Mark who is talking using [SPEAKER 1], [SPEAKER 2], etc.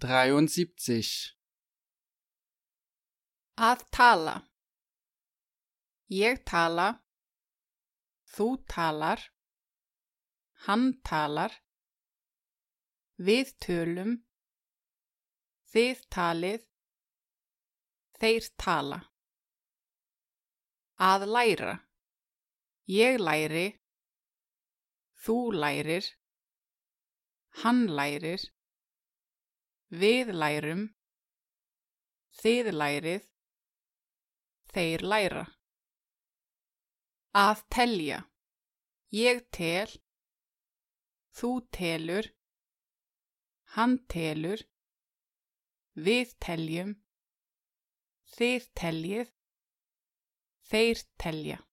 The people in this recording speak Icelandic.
[SPEAKER 1] 73.
[SPEAKER 2] Að tala. Ég tala, þú talar, hann talar, við tölum, þið talið, þeir tala. Að læra. Ég læri, þú lærir, hann lærir, við lærum, þið lærið, þeir læra. Að telja. Ég tel, þú telur, hann telur, við teljum, þið teljið, þeir telja.